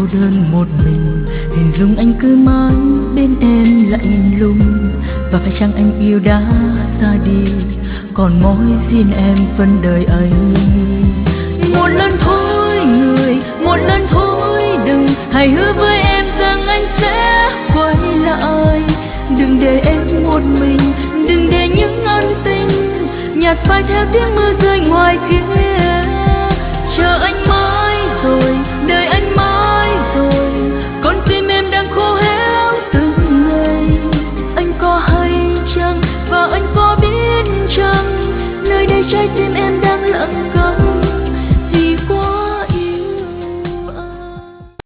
đơn một mình, hình dung anh cứ mãi bên em lạnh lùng. Và phải chăng anh yêu đã xa đi, còn mỗi xin em phần đời ấy. Một lần thôi người, một lần thôi đừng, hãy hứa với em rằng anh sẽ quay lại. Đừng để em một mình, đừng để những ân tình nhạt phai theo tiếng mưa rơi ngoài kia. Chờ anh